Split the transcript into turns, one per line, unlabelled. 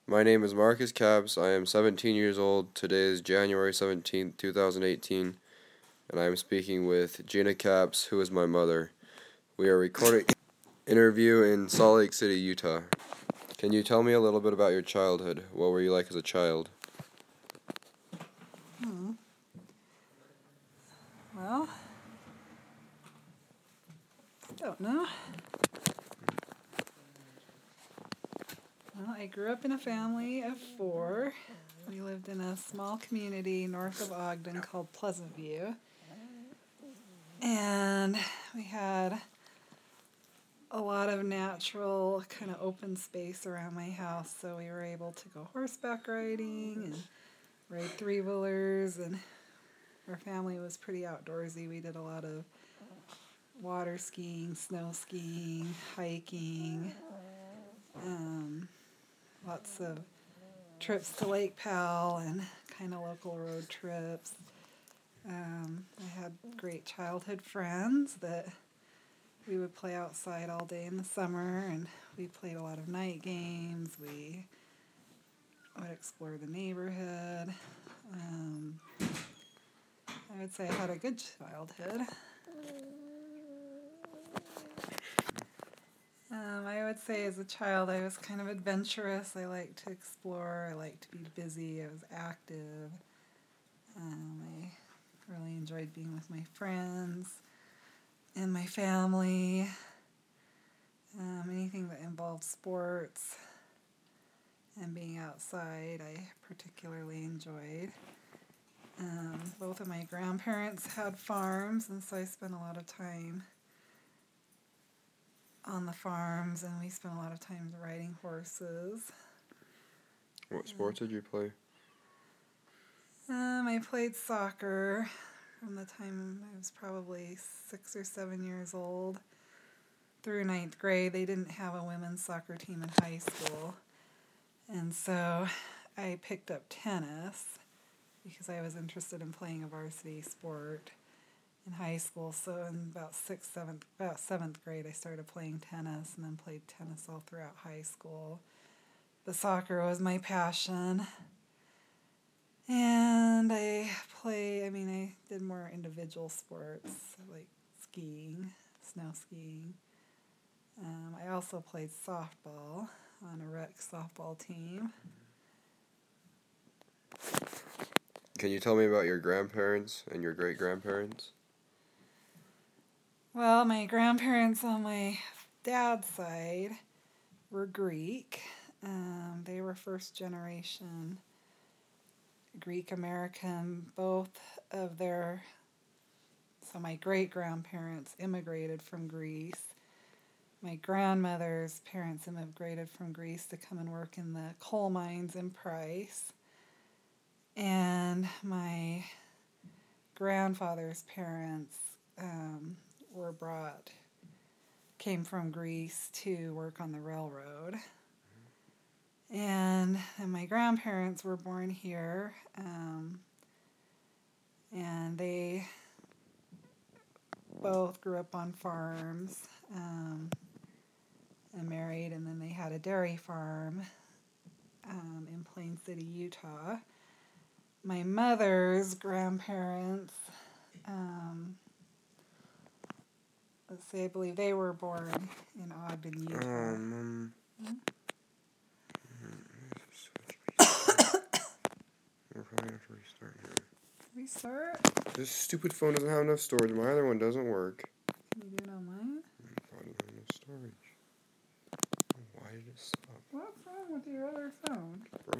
My name is Marcus Capps. I am 17 years old. Today is January 17th, 2018, and I am speaking with Gina Capps, who is my mother. We are recording an interview in Salt Lake City, Utah. Can you tell me a little bit about your childhood? What were you like as a child?
Well, I don't know. Well, I grew up in a family of 4. We lived in a small community north of Ogden called Pleasant View. And we had a lot of natural kind of open space around my house, so we were able to go horseback riding and ride 3-wheelers, and our family was pretty outdoorsy. We did a lot of water skiing, snow skiing, hiking, lots of trips to Lake Powell and kind of local road trips. I had great childhood friends that we would play outside all day in the summer, and we played a lot of night games. We would explore the neighborhood. I would say I had a good childhood. I would say as a child I was kind of adventurous. I liked to explore. I liked to be busy. I was active. I really enjoyed being with my friends and my family. Anything that involved sports and being outside I particularly enjoyed. Both of my grandparents had farms, and so I spent a lot of time on the farms, and we spent a lot of time riding horses.
What sports did you play?
I played soccer from the time I was probably 6 or 7 years old through 9th grade. They didn't have a women's soccer team in high school, and so I picked up tennis because I was interested in playing a varsity sport in high school. So in about 7th grade, I started playing tennis, and then played tennis all throughout high school. But soccer was my passion. And I did more individual sports like skiing, snow skiing. I also played softball on a rec softball team.
Can you tell me about your grandparents and your great-grandparents?
Well, my grandparents on my dad's side were Greek. They were first generation Greek American. So my great-grandparents immigrated from Greece. My grandmother's parents immigrated from Greece to come and work in the coal mines in Price. And my grandfather's parents came from Greece to work on the railroad. And my grandparents were born here, and they both grew up on farms and married, and then they had a dairy farm in Plain City, Utah. My mother's grandparents, I believe they were born in Ogden, Utah.
We're probably going to have to restart here.
Restart?
This stupid phone doesn't have enough storage. My other one doesn't work.
Can you do it on mine?
Probably doesn't have enough storage. Why did it stop?
What's wrong with your other phone?
Broke.